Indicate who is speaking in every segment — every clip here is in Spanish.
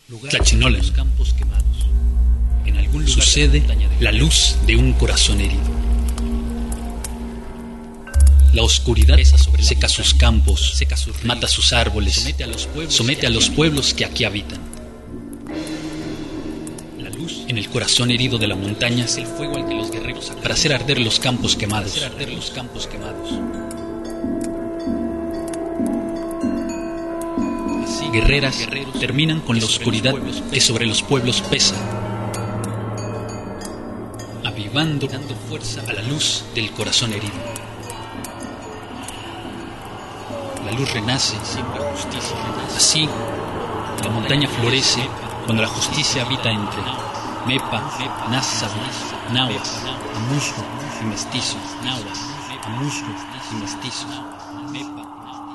Speaker 1: Tlachinolan. En algún lugar sucede la luz de un corazón herido. La oscuridad seca sus campos, mata sus árboles, somete a los pueblos que aquí habitan. La luz en el corazón herido de la montaña es el fuego al que los guerreros para hacer arder los campos quemados. Así, guerreras terminan con la oscuridad que sobre los pueblos pesa, avivando dando fuerza a la luz del corazón herido. La luz renace, siempre justicia renace. Así, la montaña florece cuando la justicia habita entre Mepa, Nasa, Nahuas, Amusco y Mestizos. Mepa.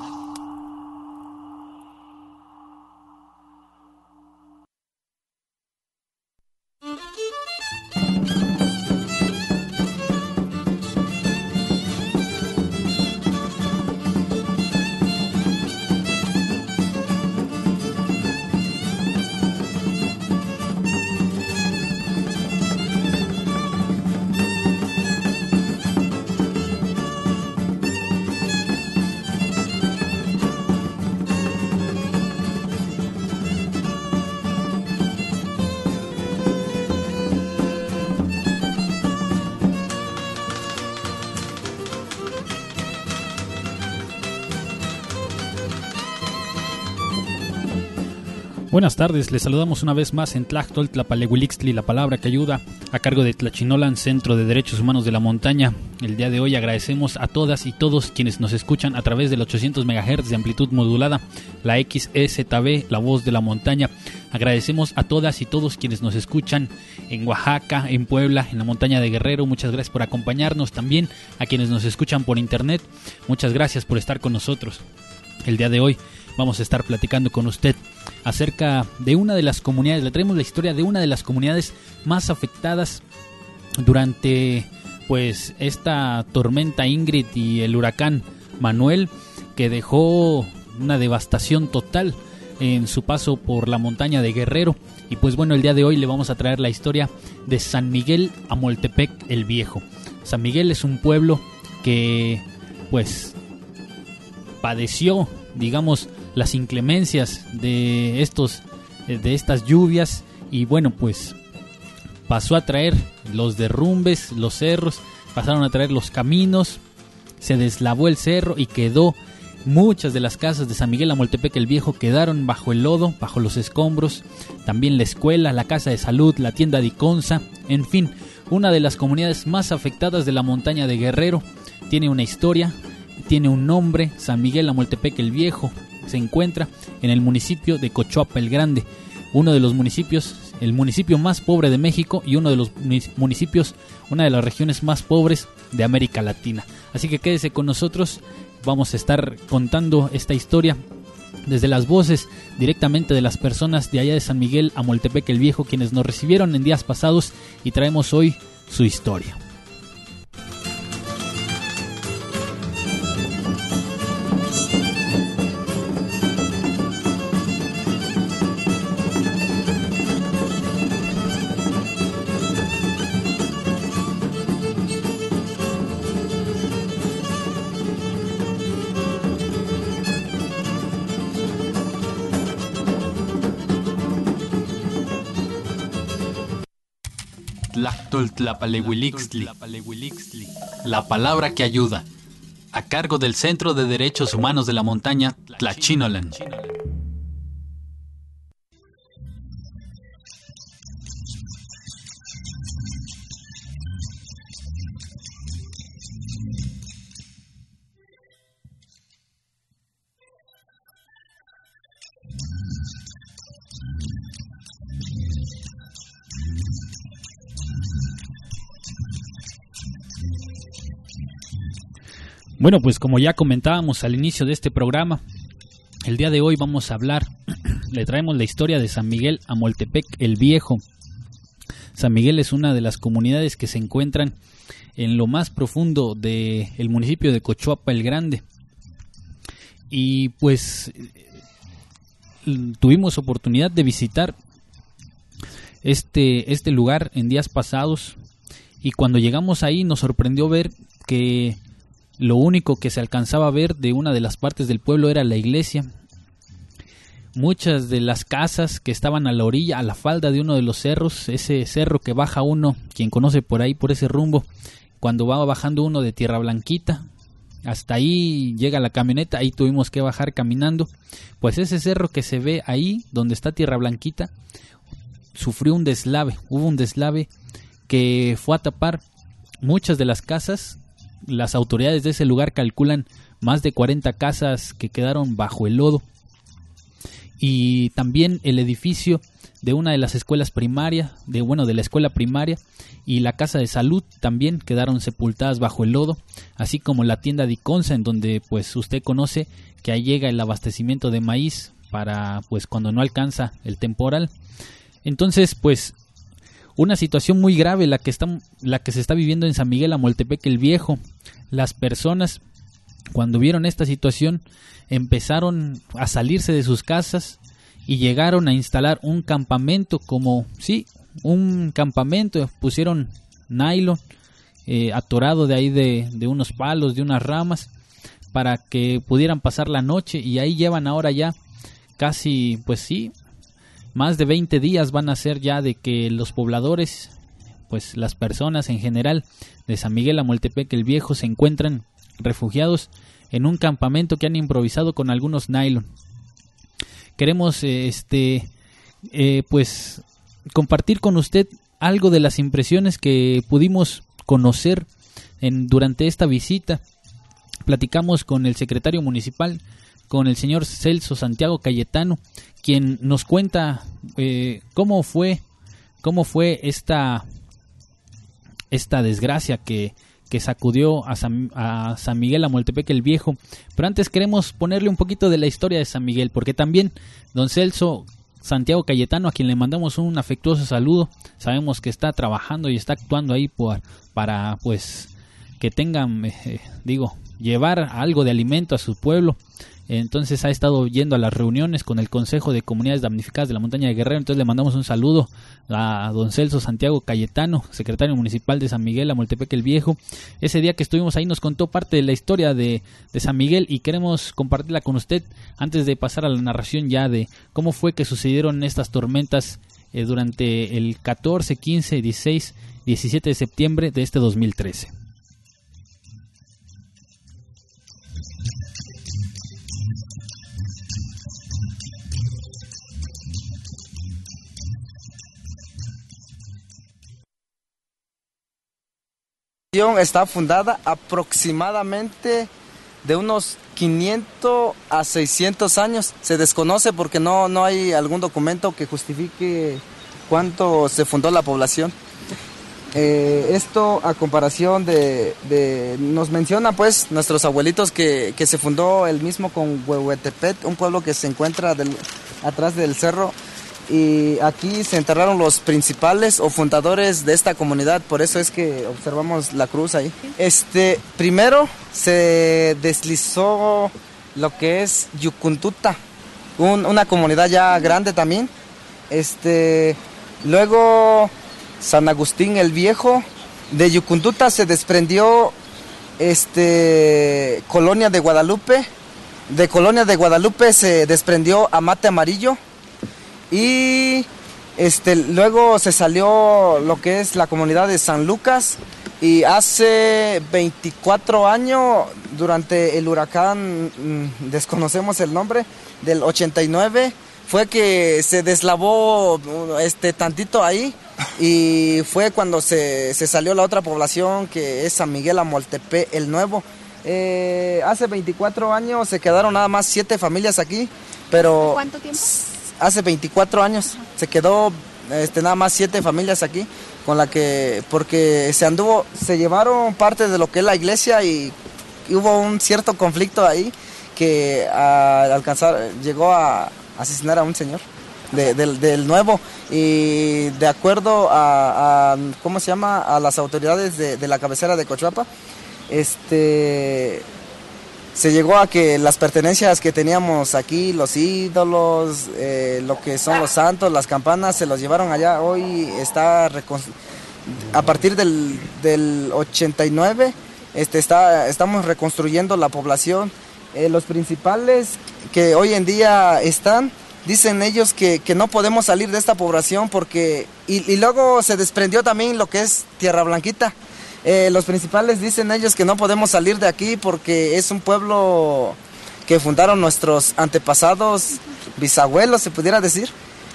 Speaker 2: Buenas tardes, les saludamos una vez más en Tlachtol Tlapalehuilixtli, la palabra que ayuda, a cargo de Tlachinolan, Centro de Derechos Humanos de la Montaña. El día de hoy agradecemos a todas y todos quienes nos escuchan a través del 800 MHz de amplitud modulada, la XEZB, la voz de la montaña. Agradecemos a todas y todos quienes nos escuchan en Oaxaca, en Puebla, en la montaña de Guerrero. Muchas gracias por acompañarnos. También a quienes nos escuchan por internet, muchas gracias por estar con nosotros. El día de hoy vamos a estar platicando con usted acerca de una de las comunidades. Le traemos la historia de una de las comunidades más afectadas durante pues esta tormenta Ingrid y el huracán Manuel, que dejó una devastación total en su paso por la montaña de Guerrero. Y pues bueno, el día de hoy le vamos a traer la historia de San Miguel Amoltepec el Viejo. San Miguel es un pueblo que pues padeció, digamos, las inclemencias de estas lluvias, y bueno, pues pasó a traer los derrumbes, los cerros, pasaron a traer los caminos, se deslavó el cerro y quedó, muchas de las casas de San Miguel Amoltepec el Viejo quedaron bajo el lodo, bajo los escombros, también la escuela, la casa de salud, la tienda de Iconza, en fin, una de las comunidades más afectadas de la montaña de Guerrero. Tiene una historia, tiene un nombre. San Miguel Amoltepec el Viejo se encuentra en el municipio de Cochuapa el Grande, uno de los municipios, el municipio más pobre de México y uno de los municipios, una de las regiones más pobres de América Latina. Así que quédese con nosotros, vamos a estar contando esta historia desde las voces directamente de las personas de allá de San Miguel Amoltepec el Viejo, quienes nos recibieron en días pasados, y traemos hoy su historia.
Speaker 1: Tlachtol Tlapalehuilixtli, la palabra que ayuda, a cargo del Centro de Derechos Humanos de la Montaña, Tlachinolan.
Speaker 2: Bueno, pues como ya comentábamos al inicio de este programa, el día de hoy vamos a hablar, le traemos la historia de San Miguel Amoltepec el Viejo. San Miguel es una de las comunidades que se encuentran en lo más profundo del municipio de Cochuapa el Grande. Y pues tuvimos oportunidad de visitar este lugar en días pasados, y cuando llegamos ahí nos sorprendió ver que lo único que se alcanzaba a ver de una de las partes del pueblo era la iglesia. Muchas de las casas que estaban a la orilla, a la falda de uno de los cerros, ese cerro que baja uno, quien conoce por ahí, por ese rumbo, cuando va bajando uno de Tierra Blanquita, hasta ahí llega la camioneta, ahí tuvimos que bajar caminando. Pues ese cerro que se ve ahí, donde está Tierra Blanquita, sufrió un deslave, hubo un deslave que fue a tapar muchas de las casas. Las autoridades de ese lugar calculan más de 40 casas que quedaron bajo el lodo, y también el edificio de una de las escuelas primarias, de la escuela primaria, y la casa de salud también quedaron sepultadas bajo el lodo, así como la tienda de Iconza, en donde pues usted conoce que ahí llega el abastecimiento de maíz para pues cuando no alcanza el temporal. Entonces pues una situación muy grave la que se está viviendo en San Miguel Amoltepec el Viejo. Las personas, cuando vieron esta situación, empezaron a salirse de sus casas y llegaron a instalar un campamento, un campamento. Pusieron nylon atorado de ahí de unos palos, de unas ramas, para que pudieran pasar la noche, y ahí llevan ahora ya casi, más de 20 días van a ser ya de que los pobladores, pues las personas en general de San Miguel Amoltepec el Viejo, se encuentran refugiados en un campamento que han improvisado con algunos nylon. Queremos pues compartir con usted algo de las impresiones que pudimos conocer durante esta visita. Platicamos con el secretario municipal, con el señor Celso Santiago Cayetano, quien nos cuenta cómo fue esta desgracia que sacudió a San Miguel Amoltepec el Viejo. Pero antes queremos ponerle un poquito de la historia de San Miguel, porque también don Celso Santiago Cayetano, a quien le mandamos un afectuoso saludo, sabemos que está trabajando y está actuando ahí para pues que tengan, llevar algo de alimento a su pueblo. Entonces ha estado yendo a las reuniones con el Consejo de Comunidades Damnificadas de la Montaña de Guerrero. Entonces le mandamos un saludo a don Celso Santiago Cayetano, secretario municipal de San Miguel Amoltepec el Viejo. Ese día que estuvimos ahí nos contó parte de la historia de San Miguel, y queremos compartirla con usted antes de pasar a la narración ya de cómo fue que sucedieron estas tormentas durante el 14, 15, 16, 17 de septiembre de este 2013.
Speaker 3: Está fundada aproximadamente de unos 500 a 600 años. Se desconoce porque no hay algún documento que justifique cuánto se fundó la población. Esto a comparación nos menciona pues nuestros abuelitos que se fundó el mismo con Huehuetepet, un pueblo que se encuentra atrás del cerro. Y aquí se enterraron los principales o fundadores de esta comunidad, por eso es que observamos la cruz ahí. Primero se deslizó lo que es Yucuntuta, una comunidad ya grande también. Luego San Agustín el Viejo. De Yucuntuta se desprendió Colonia de Guadalupe. De Colonia de Guadalupe se desprendió Amate Amarillo. Y luego se salió lo que es la comunidad de San Lucas, y hace 24 años, durante el huracán, desconocemos el nombre, del 89, fue que se deslavó tantito ahí, y fue cuando se salió la otra población, que es San Miguel Amoltepec el Nuevo. Hace 24 años se quedaron nada más 7 familias aquí, pero...
Speaker 4: ¿Cuánto tiempo?
Speaker 3: Hace 24 años se quedó nada más 7 familias aquí, porque se llevaron parte de lo que es la iglesia, y hubo un cierto conflicto ahí que llegó a asesinar a un señor del Nuevo, y de acuerdo a las autoridades de la cabecera de Cochuapa, se llegó a que las pertenencias que teníamos aquí, los ídolos, lo que son los santos, las campanas, se los llevaron allá. Hoy está a partir del 89 estamos reconstruyendo la población. Los principales que hoy en día dicen ellos que no podemos salir de esta población porque y luego se desprendió también lo que es Tierra Blanquita. Los principales dicen ellos que no podemos salir de aquí porque es un pueblo que fundaron nuestros antepasados, bisabuelos se pudiera decir,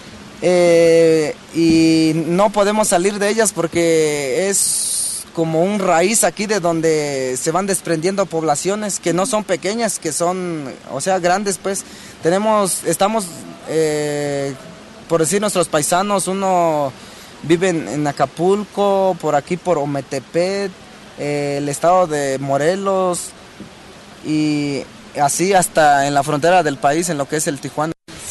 Speaker 3: y no podemos salir de ellas porque es como un raíz aquí de donde se van desprendiendo poblaciones que no son pequeñas, que son, o sea, grandes, pues. Estamos, por decir, nuestros paisanos, uno vive en Acapulco, por aquí por Ometepec, el estado de Morelos, y así hasta en la frontera del país, en lo que es el Tijuana.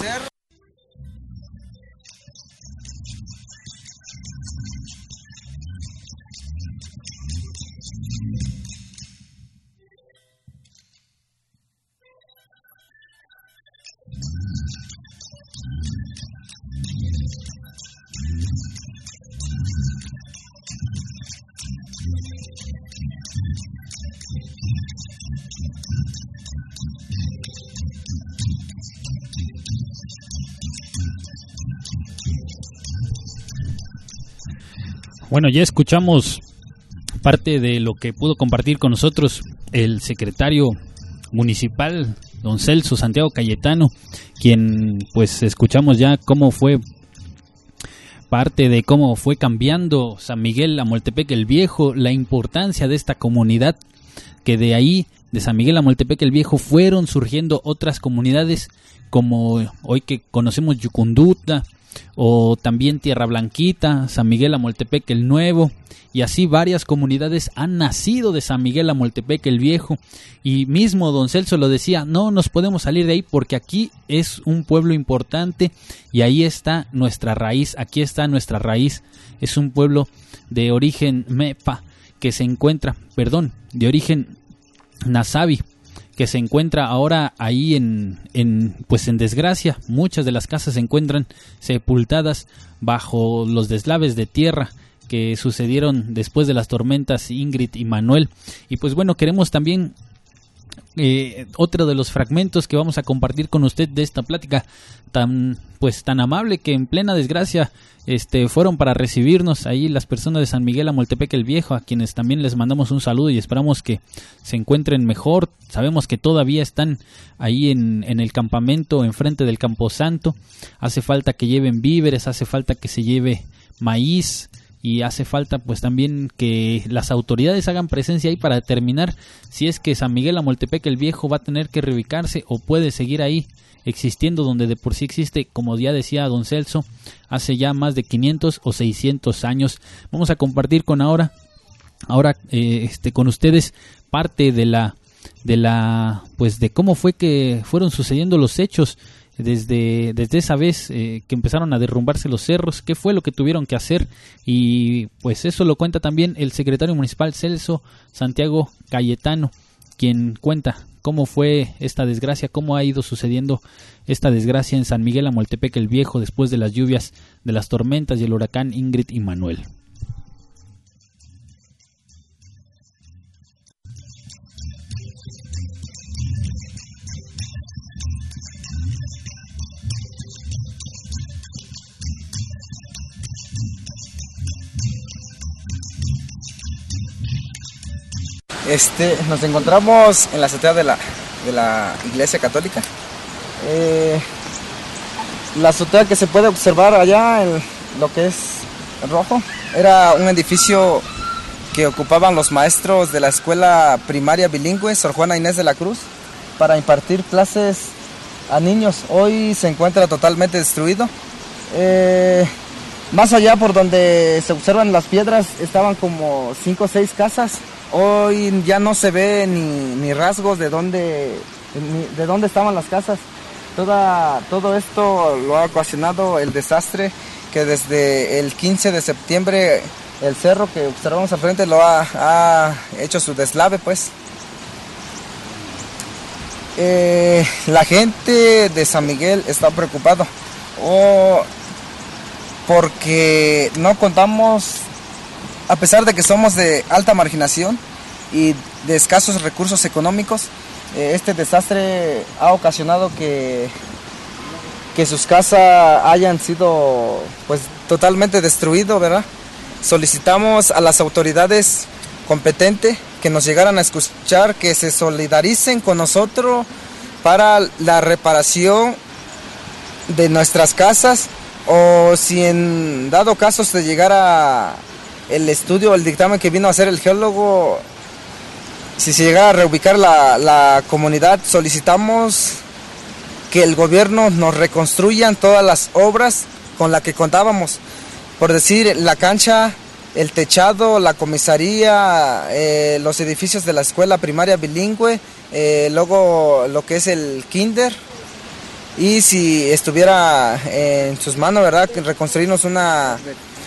Speaker 2: Bueno, ya escuchamos parte de lo que pudo compartir con nosotros el secretario municipal, don Celso Santiago Cayetano, quien pues escuchamos ya cómo fue parte de cómo fue cambiando San Miguel Amoltepec el Viejo, la importancia de esta comunidad, que de ahí, de San Miguel Amoltepec el Viejo, fueron surgiendo otras comunidades como hoy que conocemos Yucunduta, o también Tierra Blanquita, San Miguel Amoltepec el Nuevo, y así varias comunidades han nacido de San Miguel Amoltepec el Viejo. Y mismo don Celso lo decía, no nos podemos salir de ahí porque aquí es un pueblo importante y ahí está nuestra raíz, aquí está nuestra raíz. Es un pueblo de origen Mepa que se encuentra, de origen Nasabi, que se encuentra ahora ahí en desgracia. Muchas de las casas se encuentran sepultadas bajo los deslaves de tierra que sucedieron después de las tormentas Ingrid y Manuel. Y pues bueno, queremos también otro de los fragmentos que vamos a compartir con usted de esta plática tan amable, que en plena desgracia fueron para recibirnos ahí las personas de San Miguel Amoltepec el Viejo, a quienes también les mandamos un saludo y esperamos que se encuentren mejor. Sabemos que todavía están ahí en el campamento enfrente del Camposanto. Hace falta que lleven víveres, hace falta que se lleve maíz, y hace falta pues también que las autoridades hagan presencia ahí para determinar si es que San Miguel Amoltepec el Viejo va a tener que reubicarse o puede seguir ahí existiendo donde de por sí existe, como ya decía don Celso, hace ya más de 500 o 600 años. Vamos a compartir ahora con ustedes parte de cómo fue que fueron sucediendo los hechos desde esa vez que empezaron a derrumbarse los cerros, qué fue lo que tuvieron que hacer, y pues eso lo cuenta también el secretario municipal Celso Santiago Cayetano, quien cuenta cómo fue esta desgracia, cómo ha ido sucediendo esta desgracia en San Miguel Amoltepec el Viejo después de las lluvias, de las tormentas y el huracán Ingrid y Manuel.
Speaker 3: Nos encontramos en la azotea de la Iglesia Católica. La azotea que se puede observar allá, en lo que es rojo, era un edificio que ocupaban los maestros de la escuela primaria bilingüe Sor Juana Inés de la Cruz para impartir clases a niños. Hoy se encuentra totalmente destruido. Más allá, por donde se observan las piedras, estaban como 5 o 6 casas. Hoy ya no se ve ni rasgos de dónde estaban las casas. Todo esto lo ha ocasionado el desastre que desde el 15 de septiembre el cerro que observamos al frente lo ha hecho su deslave, pues. La gente de San Miguel está preocupado porque no contamos, a pesar de que somos de alta marginación y de escasos recursos económicos, este desastre ha ocasionado que sus casas hayan sido pues totalmente destruidas, ¿verdad? Solicitamos a las autoridades competentes que nos llegaran a escuchar, que se solidaricen con nosotros para la reparación de nuestras casas, o si en dado caso se llegara el estudio, el dictamen que vino a hacer el geólogo, si se llegara a reubicar la comunidad, solicitamos que el gobierno nos reconstruyan todas las obras con las que contábamos. Por decir, la cancha, el techado, la comisaría, los edificios de la escuela primaria bilingüe, luego lo que es el kinder. Y si estuviera en sus manos, ¿verdad?, reconstruirnos una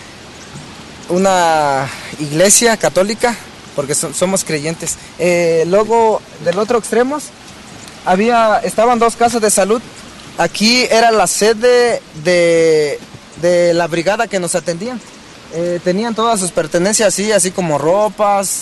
Speaker 3: iglesia católica, porque somos creyentes. Luego, del otro extremo, estaban 2 casas de salud. Aquí era la sede de la brigada que nos atendían. Tenían todas sus pertenencias así como ropas,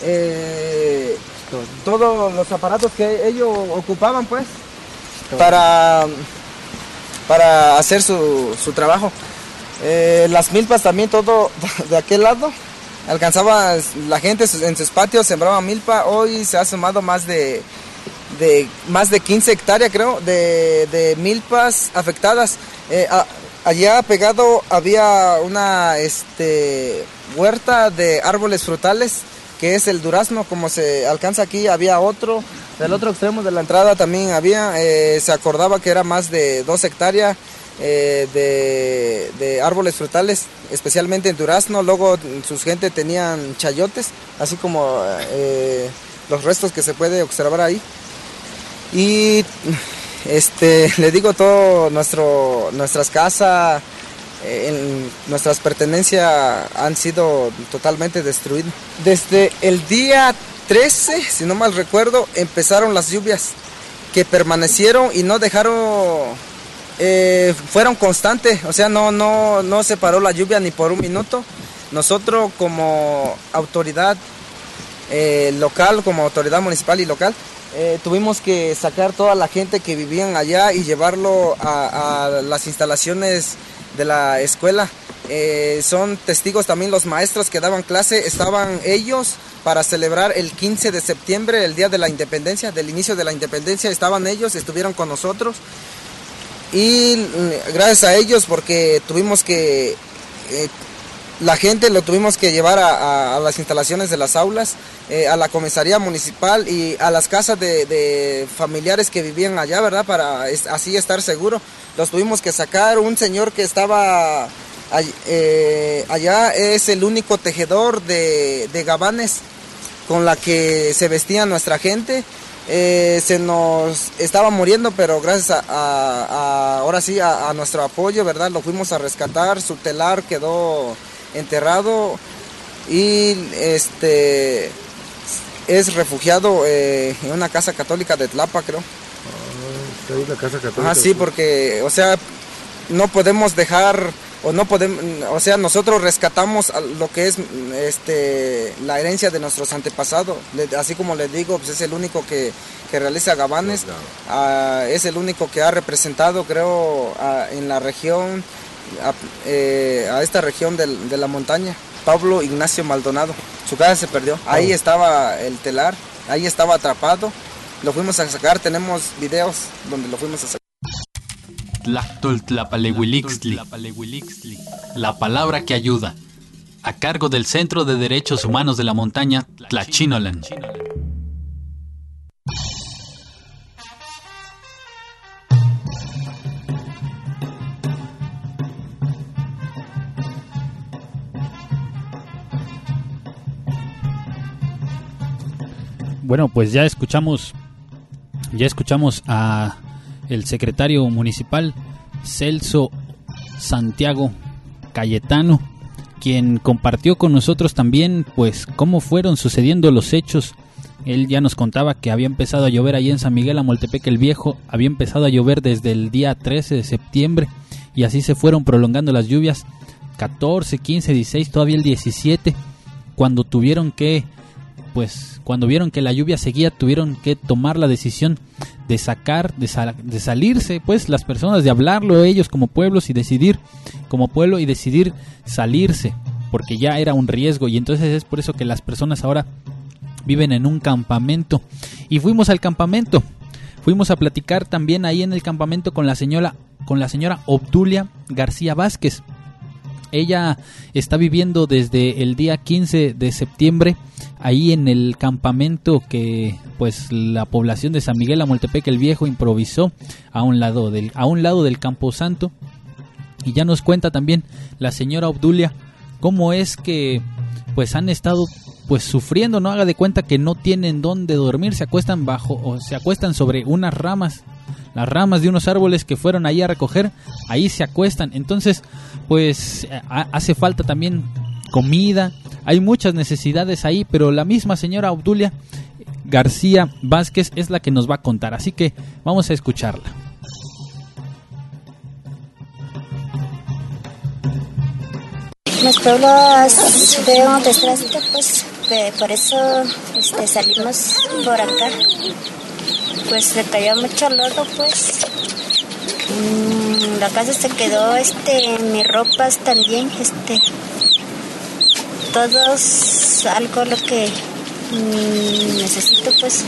Speaker 3: todos los aparatos que ellos ocupaban, pues, para hacer su trabajo. Las milpas también, todo de aquel lado. Alcanzaba la gente en sus patios, sembraba milpa. Hoy se ha sumado más de 15 hectáreas, creo, de milpas afectadas. Allá pegado había una huerta de árboles frutales, que es el durazno, como se alcanza aquí. Había otro, del otro extremo de la entrada también había, se acordaba que era más de 2 hectáreas de árboles frutales, especialmente el durazno. Luego sus gente tenían chayotes, así como los restos que se puede observar ahí. Y le digo, todo nuestras casas, nuestras pertenencias han sido totalmente destruidas. Desde el día 13, si no mal recuerdo, empezaron las lluvias que permanecieron y no dejaron, fueron constantes, o sea, no se paró la lluvia ni por un minuto. Nosotros como autoridad local, como autoridad municipal y local, tuvimos que sacar toda la gente que vivían allá y llevarlo a las instalaciones de la escuela. Son testigos también los maestros que daban clase. Estaban ellos para celebrar el 15 de septiembre, el día de la independencia, del inicio de la independencia. Estaban ellos, estuvieron con nosotros. Y gracias a ellos, porque tuvimos que... la gente lo tuvimos que llevar a las instalaciones de las aulas, a la comisaría municipal y a las casas de familiares que vivían allá, ¿verdad? Para así estar seguro. Los tuvimos que sacar. Un señor que estaba allá es el único tejedor de gabanes con la que se vestía nuestra gente. Se nos estaba muriendo, pero gracias ahora sí a nuestro apoyo, ¿verdad? Lo fuimos a rescatar. Su telar quedó enterrado y es refugiado en una casa católica de Tlapa, creo.
Speaker 4: ¿Está ahí la casa católica?
Speaker 3: Sí, porque, o sea, no podemos dejar, o sea, nosotros rescatamos lo que es la herencia de nuestros antepasados. Así como les digo, pues es el único que realiza gabanes, es el único que ha representado, creo, en la región, a esta región de la montaña. Pablo Ignacio Maldonado, su casa se perdió. Ahí estaba el telar, ahí estaba atrapado. Lo fuimos a sacar, tenemos videos donde lo fuimos a sacar.
Speaker 1: Tlachtoltlapalehuilixtli, la palabra que ayuda, a cargo del Centro de Derechos Humanos de la Montaña, Tlachinolan.
Speaker 2: Bueno, pues ya escuchamos a el secretario municipal Celso Santiago Cayetano, quien compartió con nosotros también pues cómo fueron sucediendo los hechos Él ya nos contaba que había empezado a llover ahí en San Miguel Amoltepec el Viejo, había empezado a llover desde el día 13 de septiembre y así se fueron prolongando las lluvias, 14, 15, 16, todavía el 17, cuando tuvieron que, pues, cuando vieron que la lluvia seguía, tuvieron que tomar la decisión de de salirse, pues, las personas, de hablarlo ellos como pueblos y decidir, como pueblo, y decidir salirse, porque ya era un riesgo, y entonces es por eso que las personas ahora viven en un campamento. Y fuimos al campamento, fuimos a platicar también ahí en el campamento con la señora Obdulia García Vázquez. Ella está viviendo desde el día 15 de septiembre ahí en el campamento que pues la población de San Miguel Amoltepec el Viejo improvisó a un lado del Camposanto. Y ya nos cuenta también la señora Obdulia cómo es que pues han estado pues sufriendo, no haga de cuenta que no tienen dónde dormir, se acuestan sobre unas ramas, las ramas de unos árboles que fueron ahí a recoger, ahí se acuestan. Entonces pues hace falta también comida, hay muchas necesidades ahí, pero la misma señora Obdulia García Vázquez es la que nos va a contar, así que vamos a escucharla.
Speaker 5: Los pueblos veo un desastre, pues por eso salimos por acá. Pues se cayó mucho lodo, pues. La casa se quedó, mis ropas también, todos algo lo que necesito, pues.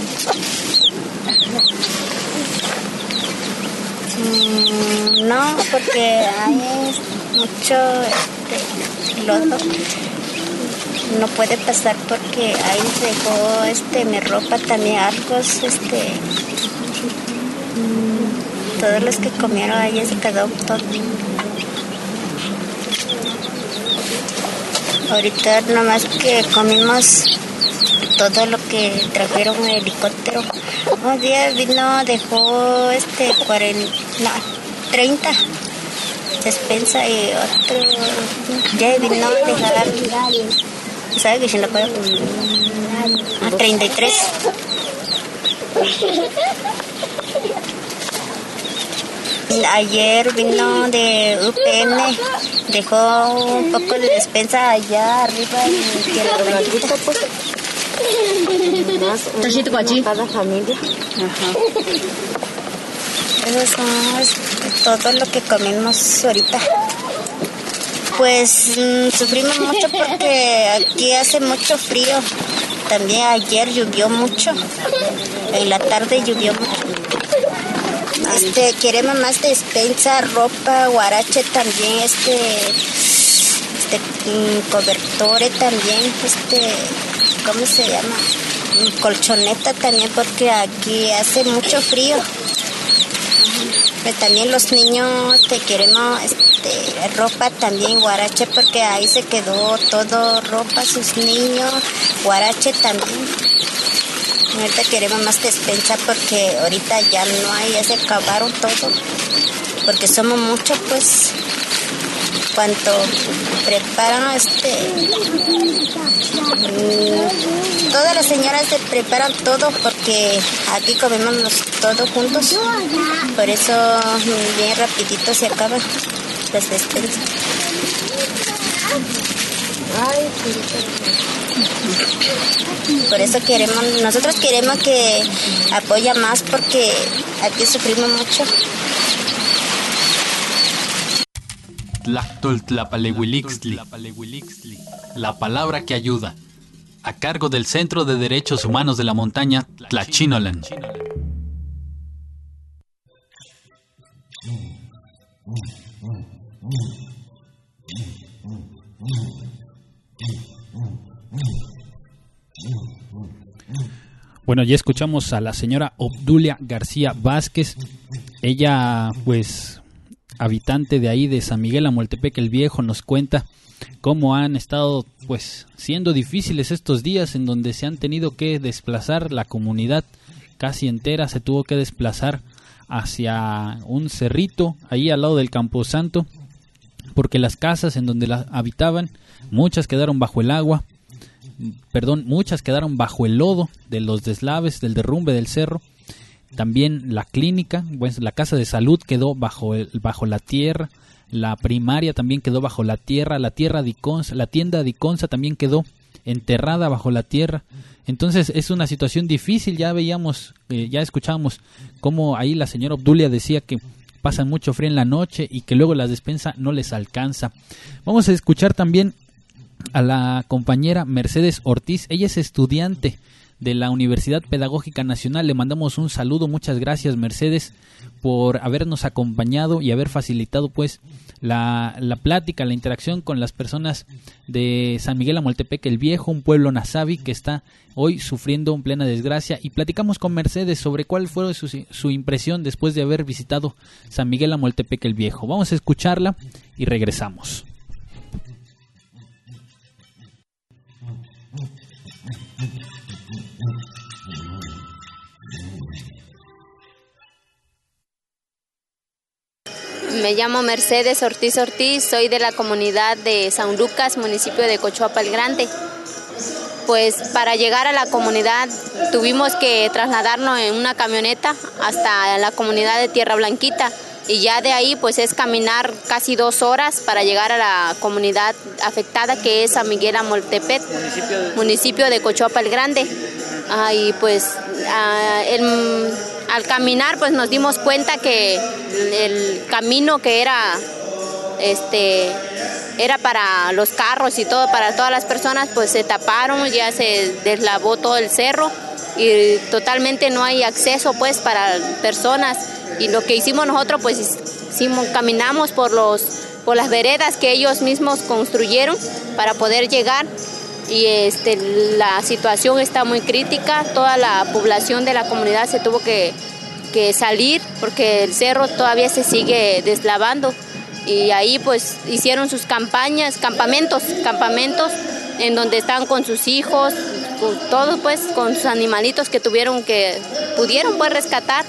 Speaker 5: No, porque hay mucho lodo, no puede pasar porque ahí dejó mi ropa también, algo, todos los que comieron ahí se quedó todo. Ahorita nomás que comimos todo lo que trajeron en el helicóptero. Un día dejó 30 despensa y otro ya vino a dejar, ¿sabe que se lo puedo? 33. Ayer vino de UPN, dejó un poco de despensa allá arriba en Tierra Bendita. Cada familia. Ajá. Eso es todo lo que comemos ahorita. Pues sufrimos mucho porque aquí hace mucho frío. También ayer llovió mucho. En la tarde llovió mucho. Queremos más despensa, ropa, guarache también, cobertores también, ¿cómo se llama? Colchoneta también, porque aquí hace mucho frío. También los niños queremos ropa también, guarache, porque ahí se quedó todo, ropa, sus niños, guarache también. Ahorita queremos más despensa porque ahorita ya no hay, ya se acabaron todo, porque somos muchos, pues. Cuanto preparan todas las señoras se preparan todo porque aquí comemos todos juntos, por eso bien rapidito se acaban las despensas. Por eso nosotros queremos que apoya más porque aquí sufrimos mucho.
Speaker 1: Tlactoltlapalehuilixtli, la palabra que ayuda, a cargo del Centro de Derechos Humanos de la Montaña, Tlachinolan.
Speaker 2: Bueno, ya escuchamos a la señora Obdulia García Vázquez. Ella, pues, habitante de ahí de San Miguel Amoltepec el Viejo, nos cuenta cómo han estado pues siendo difíciles estos días en donde se han tenido que desplazar, la comunidad casi entera se tuvo que desplazar hacia un cerrito ahí al lado del Camposanto, porque las casas en donde las habitaban, muchas quedaron bajo el agua. muchas quedaron bajo el lodo de los deslaves, del derrumbe del cerro. También la clínica, pues, la casa de salud quedó bajo la tierra, la primaria también quedó bajo la tierra, la tienda de Iconza también quedó enterrada bajo la tierra. Entonces es una situación difícil. Ya veíamos, ya escuchábamos cómo ahí la señora Obdulia decía que pasan mucho frío en la noche y que luego la despensa no les alcanza. Vamos a escuchar también a la compañera Mercedes Ortiz. Ella es estudiante de la Universidad Pedagógica Nacional. Le mandamos un saludo. Muchas gracias, Mercedes, por habernos acompañado y haber facilitado pues la plática, la interacción con las personas de San Miguel Amoltepec el Viejo, un pueblo nazavi que está hoy sufriendo en plena desgracia. Y platicamos con Mercedes sobre cuál fue su impresión después de haber visitado San Miguel Amoltepec el Viejo. Vamos a escucharla y regresamos.
Speaker 6: Me llamo Mercedes Ortiz, soy de la comunidad de San Lucas, municipio de Cochuapa el Grande. Pues para llegar a la comunidad tuvimos que trasladarnos en una camioneta hasta la comunidad de Tierra Blanquita y ya de ahí pues es caminar casi 2 horas para llegar a la comunidad afectada, que es San Miguel Amoltepec, municipio de Cochuapa el Grande. Y pues al caminar pues nos dimos cuenta que el camino que era para los carros y todo, para todas las personas, pues se taparon, ya se deslavó todo el cerro y totalmente no hay acceso pues para personas. Y lo que hicimos nosotros pues caminamos por las veredas que ellos mismos construyeron para poder llegar. Y la situación está muy crítica. Toda la población de la comunidad se tuvo que salir porque el cerro todavía se sigue deslavando. Y ahí pues hicieron sus campamentos en donde están con sus hijos, con todos pues, con sus animalitos que pudieron pues rescatar.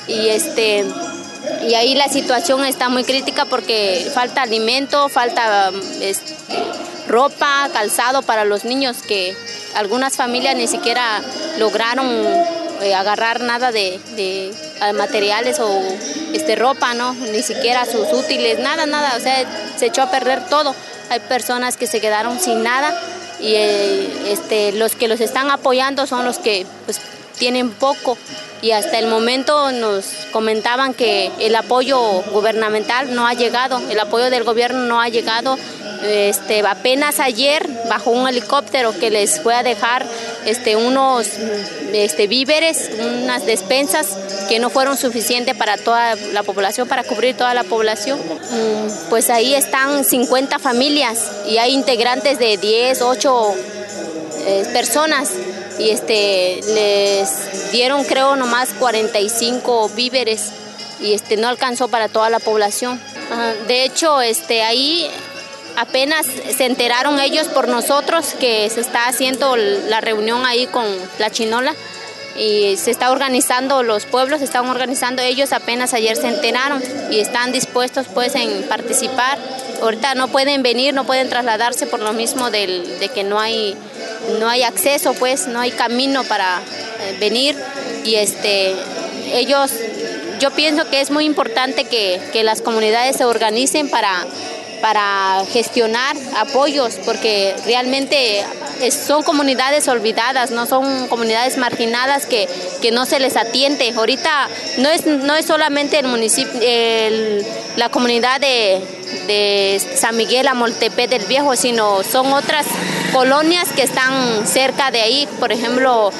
Speaker 6: Y ahí la situación está muy crítica porque falta alimento, falta ropa, calzado para los niños, que algunas familias ni siquiera lograron agarrar nada de materiales o ropa, ¿no? Ni siquiera sus útiles, nada, o sea, se echó a perder todo. Hay personas que se quedaron sin nada y los que los están apoyando son los que pues tienen poco. Y hasta el momento nos comentaban que el apoyo gubernamental no ha llegado, el apoyo del gobierno no ha llegado. Apenas ayer bajó un helicóptero que les fue a dejar unos víveres, unas despensas que no fueron suficientes para toda la población, para cubrir toda la población. Pues ahí están 50 familias y hay integrantes de 10, 8 personas. Y les dieron creo nomás 45 víveres y no alcanzó para toda la población. De hecho, ahí apenas se enteraron ellos por nosotros que se está haciendo la reunión ahí con la Chinola y se está organizando, los pueblos se están organizando, ellos apenas ayer se enteraron y están dispuestos pues en participar. Ahorita no pueden venir, no pueden trasladarse por lo mismo de que no hay acceso, pues no hay camino para venir y ellos, yo pienso que es muy importante que las comunidades se organicen para gestionar apoyos, porque realmente son comunidades olvidadas, no son comunidades marginadas que no se les atiende. Ahorita no es solamente el municipio, la comunidad de San Miguel Amoltepec del Viejo, sino son otras colonias que están cerca de ahí, por ejemplo,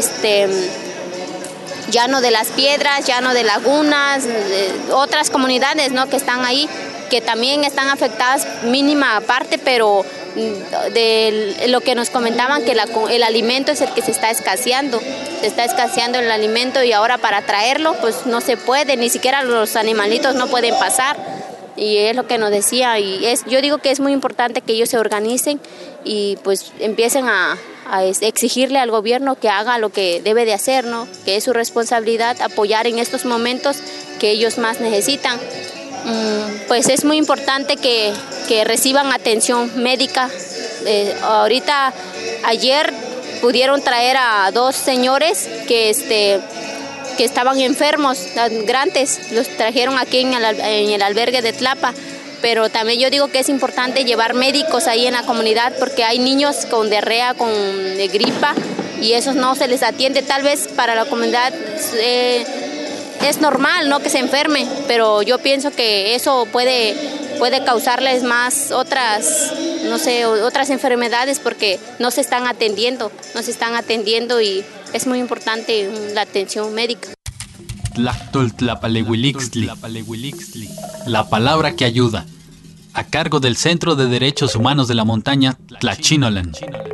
Speaker 6: Llano de las Piedras, Llano de Lagunas, otras comunidades, ¿no?, que están ahí, que también están afectadas mínima parte, pero de lo que nos comentaban que el alimento es el que se está escaseando el alimento y ahora para traerlo pues no se puede, ni siquiera los animalitos no pueden pasar y es lo que nos decía y yo digo que es muy importante que ellos se organicen y pues empiecen a exigirle al gobierno que haga lo que debe de hacer, ¿no?, que es su responsabilidad apoyar en estos momentos que ellos más necesitan. Pues es muy importante que reciban atención médica. Ahorita ayer pudieron traer a 2 señores que estaban enfermos, grandes, los trajeron aquí en el albergue de Tlapa. Pero también yo digo que es importante llevar médicos ahí en la comunidad porque hay niños con diarrea, con gripa y esos no se les atiende. Tal vez para la comunidad es normal, ¿no?, que se enferme, pero yo pienso que eso puede causarles más otras enfermedades porque no se están atendiendo y es muy importante la atención médica.
Speaker 1: Tlactoltlapalehuilixtli, la palabra que ayuda, a cargo del Centro de Derechos Humanos de la Montaña, Tlachinolan.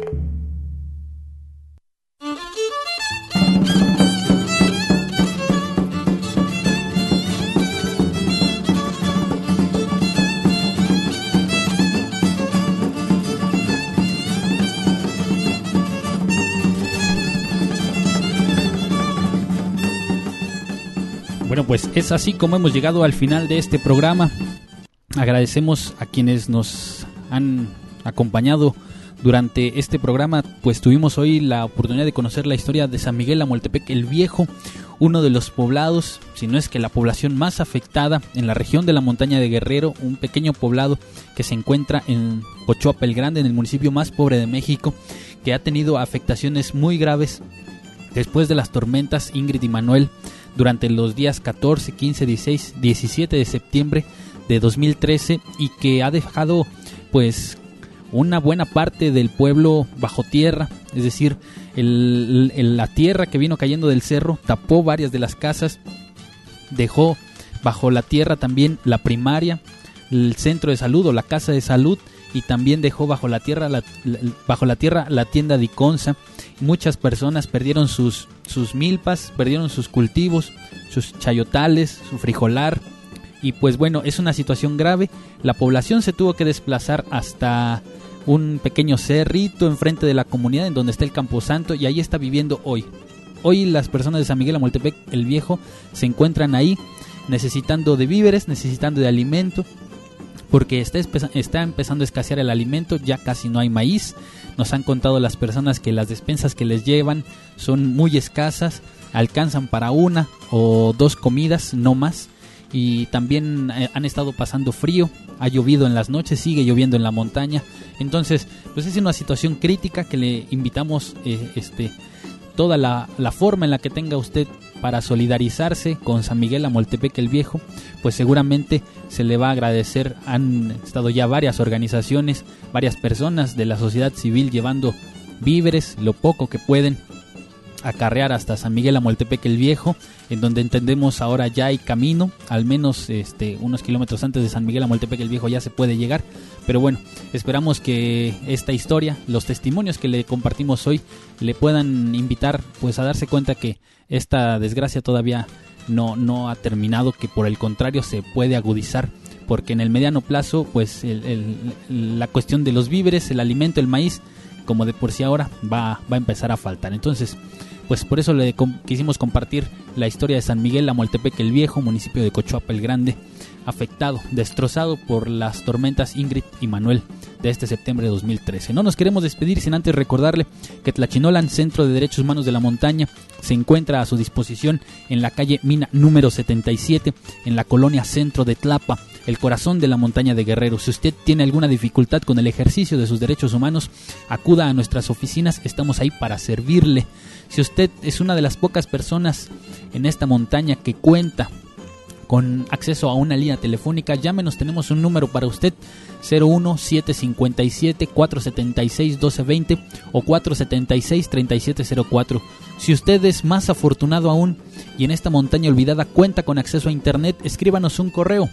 Speaker 2: Bueno, pues es así como hemos llegado al final de este programa. Agradecemos a quienes nos han acompañado durante este programa. Pues tuvimos hoy la oportunidad de conocer la historia de San Miguel Amoltepec el Viejo, uno de los poblados, si no es que la población más afectada en la región de la montaña de Guerrero, un pequeño poblado que se encuentra en Cochuapa el Grande, en el municipio más pobre de México, que ha tenido afectaciones muy graves después de las tormentas Ingrid y Manuel durante los días 14, 15, 16, 17 de septiembre de 2013 y que ha dejado pues una buena parte del pueblo bajo tierra, es decir, la tierra que vino cayendo del cerro tapó varias de las casas, dejó bajo la tierra también la primaria, el centro de salud o la casa de salud y también dejó bajo la tierra la tienda de Iconza. Muchas personas perdieron sus milpas, perdieron sus cultivos, sus chayotales, su frijolar. Y pues bueno, es una situación grave. La población se tuvo que desplazar hasta un pequeño cerrito enfrente de la comunidad en donde está el Camposanto y ahí está viviendo hoy. Hoy las personas de San Miguel Amoltepec el Viejo se encuentran ahí necesitando de víveres, necesitando de alimento, porque está empezando a escasear el alimento, ya casi no hay maíz. Nos han contado las personas que las despensas que les llevan son muy escasas, alcanzan para 1 o 2 comidas, no más. Y también han estado pasando frío, ha llovido en las noches, sigue lloviendo en la montaña. Entonces, pues es una situación crítica que le invitamos toda la forma en la que tenga usted para solidarizarse con San Miguel Amoltepec el Viejo, pues seguramente se le va a agradecer. Han estado ya varias organizaciones, varias personas de la sociedad civil llevando víveres, lo poco que pueden, acarrear hasta San Miguel Amoltepec el Viejo, en donde entendemos ahora ya hay camino, al menos unos kilómetros antes de San Miguel Amoltepec el Viejo ya se puede llegar. Pero bueno, esperamos que esta historia, los testimonios que le compartimos hoy, le puedan invitar pues a darse cuenta que esta desgracia todavía no ha terminado, que por el contrario se puede agudizar, porque en el mediano plazo pues la cuestión de los víveres, el alimento, el maíz, como de por sí ahora va a empezar a faltar. Entonces, pues por eso quisimos compartir la historia de San Miguel Amoltepec el Viejo, municipio de Cochuapa el Grande, afectado, destrozado por las tormentas Ingrid y Manuel de este septiembre de 2013. No nos queremos despedir sin antes recordarle que Tlachinolan, Centro de Derechos Humanos de la Montaña, se encuentra a su disposición en la calle Mina número 77, en la colonia Centro de Tlapa, el corazón de la montaña de Guerrero. Si usted tiene alguna dificultad con el ejercicio de sus derechos humanos, acuda a nuestras oficinas, estamos ahí para servirle. Si usted es una de las pocas personas en esta montaña que cuenta con acceso a una línea telefónica, llámenos, tenemos un número para usted, 01757-476-1220 o 476-3704. Si usted es más afortunado aún y en esta montaña olvidada cuenta con acceso a internet, escríbanos un correo,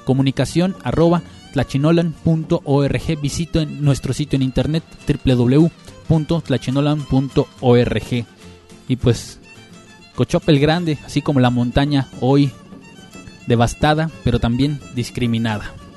Speaker 2: comunicación@tlachinolan.org. Visite nuestro sitio en internet www.tlachinolan.org. Y pues Cochuapa el Grande, así como la montaña hoy devastada, pero también discriminada.